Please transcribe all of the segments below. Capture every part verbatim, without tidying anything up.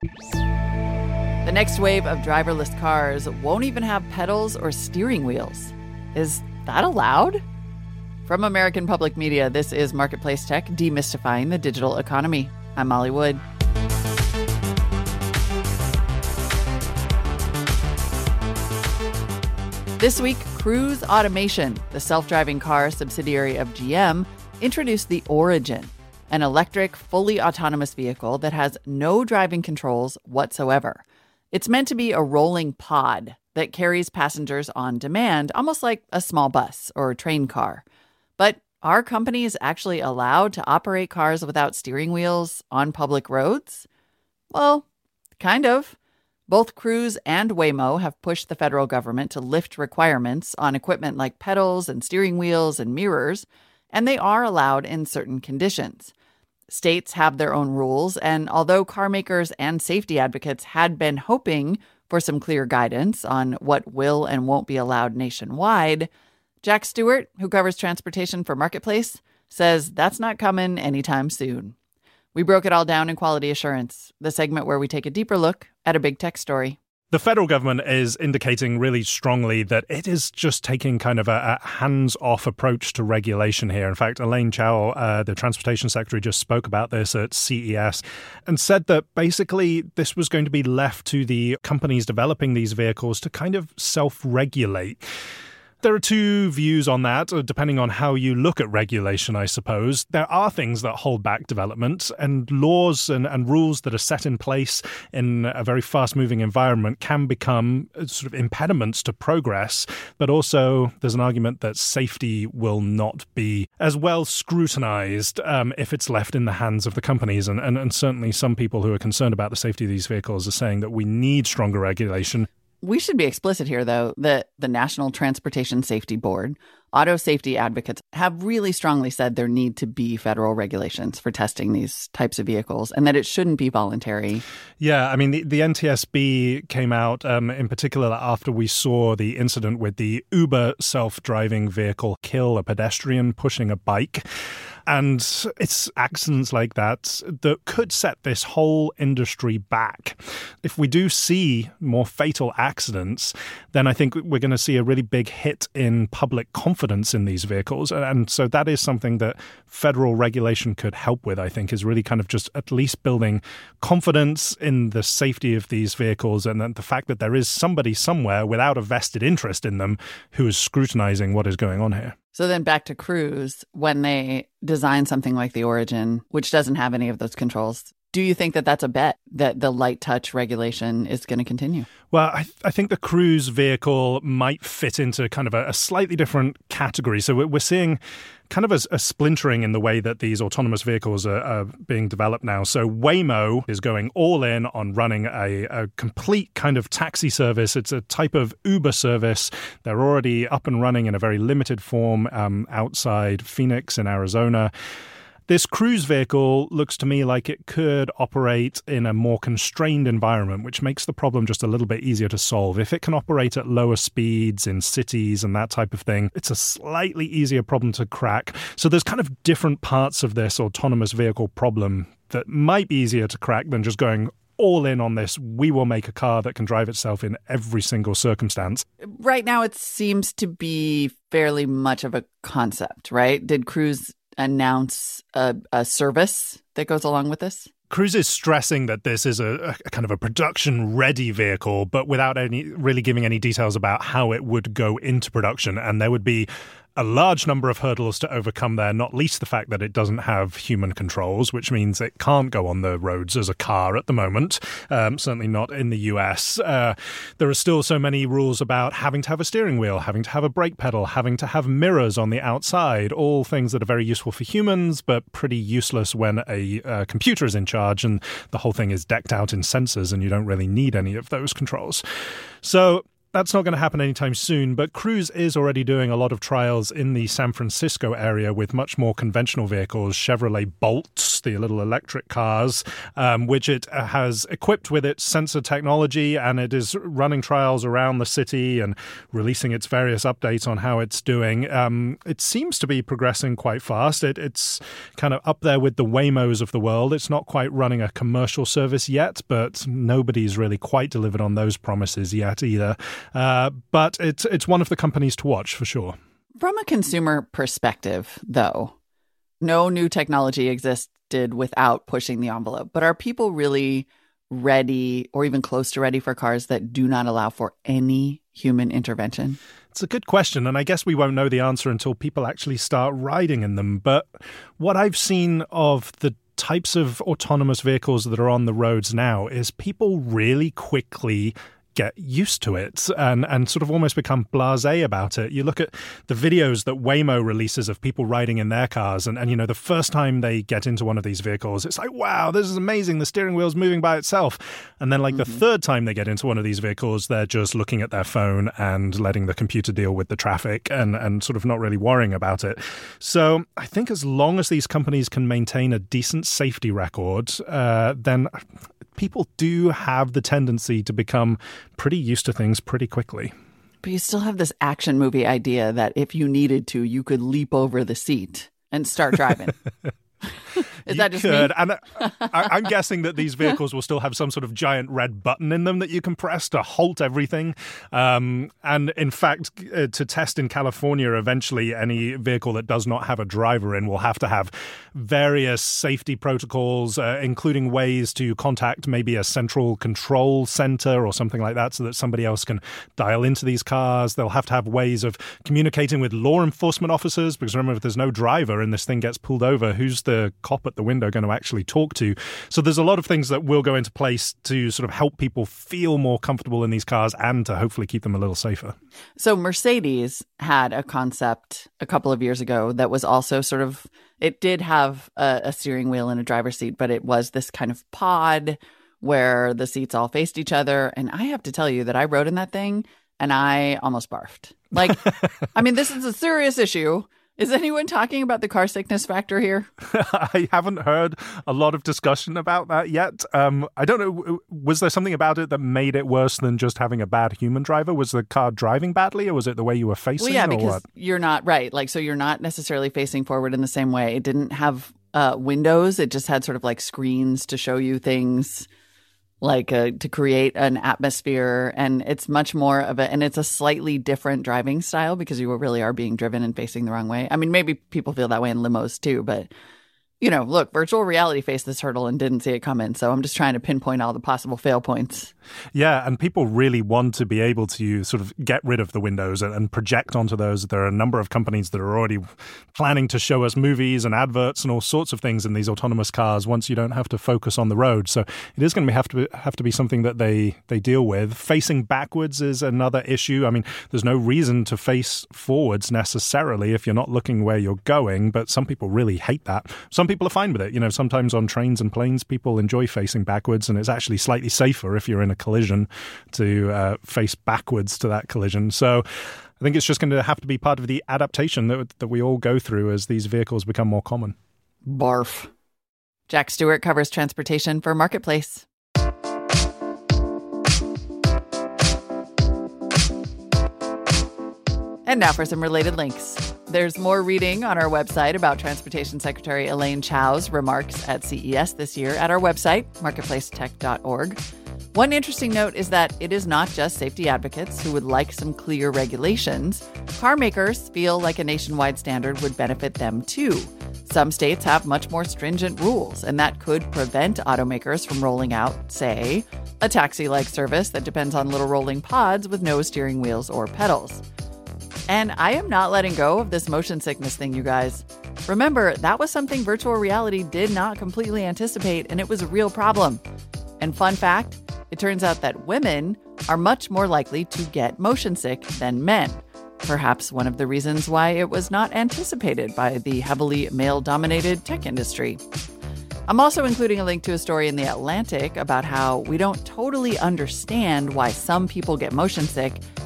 The next wave of driverless cars won't even have pedals or steering wheels. Is that allowed? From American Public Media, this is Marketplace Tech, demystifying the digital economy. I'm Molly Wood. This week, Cruise Automation, the self-driving car subsidiary of G M, introduced the Origin, an electric, fully autonomous vehicle that has no driving controls whatsoever. It's meant to be a rolling pod that carries passengers on demand, almost like a small bus or a train car. But are companies actually allowed to operate cars without steering wheels on public roads? Well, kind of. Both Cruise and Waymo have pushed the federal government to lift requirements on equipment like pedals and steering wheels and mirrors, and they are allowed in certain conditions. States have their own rules, and although car makers and safety advocates had been hoping for some clear guidance on what will and won't be allowed nationwide, Jack Stewart, who covers transportation for Marketplace, says that's not coming anytime soon. We broke it all down in Quality Assurance, the segment where we take a deeper look at a big tech story. The federal government is indicating really strongly that it is just taking kind of a, a hands-off approach to regulation here. In fact, Elaine Chao, uh, the transportation secretary, just spoke about this at C E S and said that basically this was going to be left to the companies developing these vehicles to kind of self-regulate. There are two views on that, depending on how you look at regulation, I suppose. There are things that hold back development, and laws and, and rules that are set in place in a very fast-moving environment can become sort of impediments to progress. But also, there's an argument that safety will not be as well scrutinized um, if it's left in the hands of the companies. And, and, and certainly some people who are concerned about the safety of these vehicles are saying that we need stronger regulation. We should be explicit here, though, that the National Transportation Safety Board, auto safety advocates, have really strongly said there need to be federal regulations for testing these types of vehicles and that it shouldn't be voluntary. Yeah, I mean, the, the N T S B came out um, in particular after we saw the incident with the Uber self-driving vehicle kill a pedestrian pushing a bike. And it's accidents like that that could set this whole industry back. If we do see more fatal accidents, then I think we're going to see a really big hit in public confidence in these vehicles. And so that is something that federal regulation could help with, I think, is really kind of just at least building confidence in the safety of these vehicles and the fact that there is somebody somewhere without a vested interest in them who is scrutinizing what is going on here. So then back to Cruise, when they design something like the Origin, which doesn't have any of those controls, do you think that that's a bet that the light touch regulation is going to continue? Well, I, th- I think the Cruise vehicle might fit into kind of a, a slightly different category. So we're, we're seeing kind of a, a splintering in the way that these autonomous vehicles are, are being developed now. So Waymo is going all in on running a, a complete kind of taxi service. It's a type of Uber service. They're already up and running in a very limited form um, outside Phoenix in Arizona. This Cruise vehicle looks to me like it could operate in a more constrained environment, which makes the problem just a little bit easier to solve. If it can operate at lower speeds in cities and that type of thing, it's a slightly easier problem to crack. So there's kind of different parts of this autonomous vehicle problem that might be easier to crack than just going all in on this. We will make a car that can drive itself in every single circumstance. Right now, it seems to be fairly much of a concept, right? Did Cruise announce a, a service that goes along with this? Cruise is stressing that this is a, a kind of a production-ready vehicle, but without any really giving any details about how it would go into production. And there would be a large number of hurdles to overcome there, not least the fact that it doesn't have human controls, which means it can't go on the roads as a car at the moment, um, certainly not in the U S. Uh, there are still so many rules about having to have a steering wheel, having to have a brake pedal, having to have mirrors on the outside, all things that are very useful for humans, but pretty useless when a uh, computer is in charge and the whole thing is decked out in sensors and you don't really need any of those controls. So that's not going to happen anytime soon, but Cruise is already doing a lot of trials in the San Francisco area with much more conventional vehicles, Chevrolet Bolts, the little electric cars, um, which it has equipped with its sensor technology, and it is running trials around the city and releasing its various updates on how it's doing. Um, it seems to be progressing quite fast. It, it's kind of up there with the Waymos of the world. It's not quite running a commercial service yet, but nobody's really quite delivered on those promises yet either. Uh, but it's it's one of the companies to watch for sure. From a consumer perspective, though, no new technology existed without pushing the envelope. But are people really ready or even close to ready for cars that do not allow for any human intervention? It's a good question, and I guess we won't know the answer until people actually start riding in them. But what I've seen of the types of autonomous vehicles that are on the roads now is people really quickly get used to it and, and sort of almost become blasé about it. You look at the videos that Waymo releases of people riding in their cars and, and, you know, the first time they get into one of these vehicles, it's like, wow, this is amazing. The steering wheel's moving by itself. And then like mm-hmm. the third time they get into one of these vehicles, they're just looking at their phone and letting the computer deal with the traffic and, and sort of not really worrying about it. So I think as long as these companies can maintain a decent safety record, uh, then people do have the tendency to become pretty used to things pretty quickly. But you still have this action movie idea that if you needed to, you could leap over the seat and start driving. Is you that just could. me? And I, I'm guessing that these vehicles will still have some sort of giant red button in them that you can press to halt everything. Um, and in fact, uh, to test in California, eventually any vehicle that does not have a driver in will have to have various safety protocols, uh, including ways to contact maybe a central control center or something like that so that somebody else can dial into these cars. They'll have to have ways of communicating with law enforcement officers, because remember, if there's no driver and this thing gets pulled over, who's the cop at the window going to actually talk to? So there's a lot of things that will go into place to sort of help people feel more comfortable in these cars and to hopefully keep them a little safer. So Mercedes had a concept a couple of years ago that was also sort of, it did have a, a steering wheel and a driver's seat, but it was this kind of pod where the seats all faced each other. And I have to tell you that I rode in that thing and I almost barfed. Like, I mean, this is a serious issue. Is anyone talking about the car sickness factor here? I haven't heard a lot of discussion about that yet. Um, I don't know. Was there something about it that made it worse than just having a bad human driver? Was the car driving badly, or was it the way you were facing? Well, yeah, or because what? You're not right. Like, so you're not necessarily facing forward in the same way. It didn't have uh, windows. It just had sort of like screens to show you things, like uh, to create an atmosphere. And it's much more of a, and it's a slightly different driving style because you really are being driven and facing the wrong way. I mean, maybe people feel that way in limos too, but you know, look, virtual reality faced this hurdle and didn't see it coming. So I'm just trying to pinpoint all the possible fail points. Yeah, and people really want to be able to sort of get rid of the windows and, and project onto those. There are a number of companies that are already planning to show us movies and adverts and all sorts of things in these autonomous cars once you don't have to focus on the road. So it is going to have to have to be something that they, they deal with. Facing backwards is another issue. I mean, there's no reason to face forwards necessarily if you're not looking where you're going, but some people really hate that. Some people are fine with it. You know, sometimes on trains and planes, people enjoy facing backwards, and it's actually slightly safer if you're in a collision to uh, face backwards to that collision. So I think it's just going to have to be part of the adaptation that, that we all go through as these vehicles become more common. Barf. Jack Stewart covers transportation for Marketplace. And now for some related links. There's more reading on our website about Transportation Secretary Elaine Chao's remarks at C E S this year at our website, marketplace tech dot org. One interesting note is that it is not just safety advocates who would like some clear regulations. Car makers feel like a nationwide standard would benefit them too. Some states have much more stringent rules, and that could prevent automakers from rolling out, say, a taxi-like service that depends on little rolling pods with no steering wheels or pedals. And I am not letting go of this motion sickness thing, you guys. Remember, that was something virtual reality did not completely anticipate, and it was a real problem. And fun fact, it turns out that women are much more likely to get motion sick than men. Perhaps one of the reasons why it was not anticipated by the heavily male-dominated tech industry. I'm also including a link to a story in The Atlantic about how we don't totally understand why some people get motion sick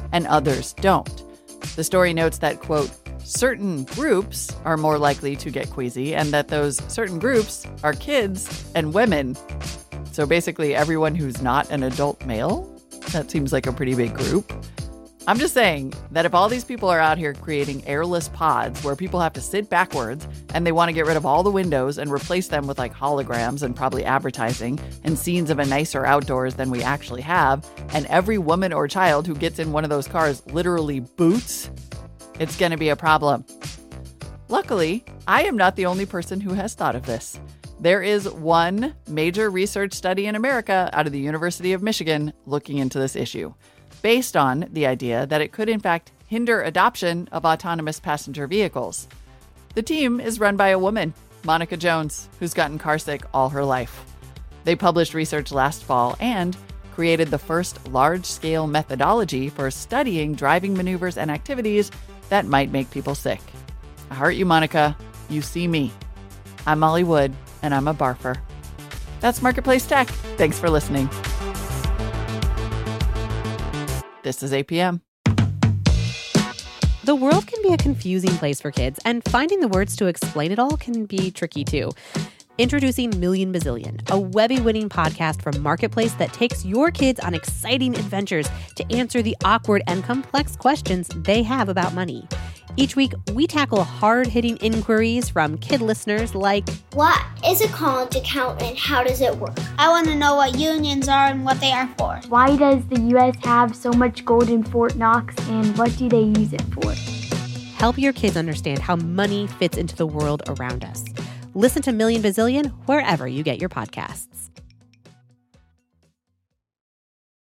and others don't. The story notes that, quote, certain groups are more likely to get queasy and that those certain groups are kids and women. So basically everyone who's not an adult male? That seems like a pretty big group. I'm just saying that if all these people are out here creating airless pods where people have to sit backwards and they want to get rid of all the windows and replace them with like holograms and probably advertising and scenes of a nicer outdoors than we actually have, and every woman or child who gets in one of those cars literally boots, it's going to be a problem. Luckily, I am not the only person who has thought of this. There is one major research study in America out of the University of Michigan looking into this issue, based on the idea that it could in fact hinder adoption of autonomous passenger vehicles. The team is run by a woman, Monica Jones, who's gotten carsick all her life. They published research last fall and created the first large-scale methodology for studying driving maneuvers and activities that might make people sick. I heart you, Monica. You see me. I'm Molly Wood, and I'm a barfer. That's Marketplace Tech. Thanks for listening. This is A P M. The world can be a confusing place for kids, and finding the words to explain it all can be tricky too. Introducing Million Bazillion, a Webby-winning podcast from Marketplace that takes your kids on exciting adventures to answer the awkward and complex questions they have about money. Each week, we tackle hard-hitting inquiries from kid listeners like, what is a college account and how does it work? I want to know what unions are and what they are for. Why does the U S have so much gold in Fort Knox and what do they use it for? Help your kids understand how money fits into the world around us. Listen to Million Bazillion wherever you get your podcasts.